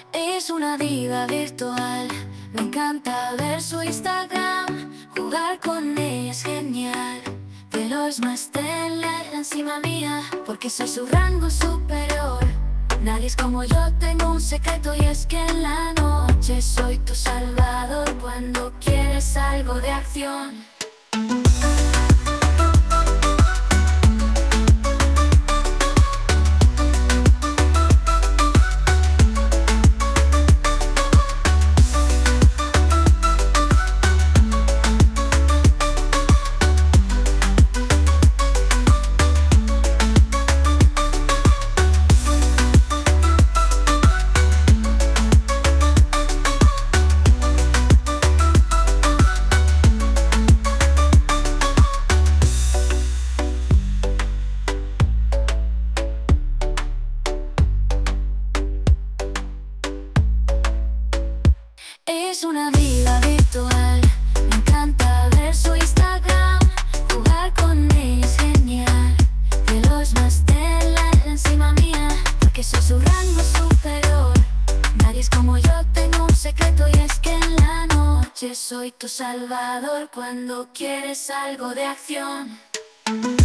Es una diva virtual, me encanta ver su Instagram. Jugar con ella es genial, pero es más tenerla encima mía, porque soy su rango superior. Nadie es como yo, tengo un secreto y es que en la noche soy tu salvador cuando quieres algo de acción. Es una diva virtual, me encanta ver su Instagram. Jugar con ella es genial, pero es más tenerla encima mía, porque soy su rango superior. Nadie es como yo, tengo un secreto y es que en la noche soy tu salvador cuando quieres algo de acción.